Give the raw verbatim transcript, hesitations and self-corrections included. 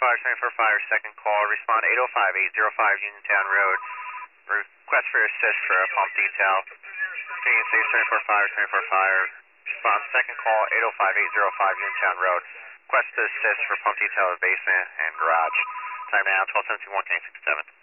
Fire, twenty-four Fire, second call. Respond eight oh five, eight oh five Uniontown Road. Request for assist for a pump detail. Union six, twenty-four Fire, twenty-four Fire. Respond second call, eight oh five, eight oh five Uniontown Road. Request to assist for pump detail of basement and garage. Time now, twelve seventy-one, K sixty-seven.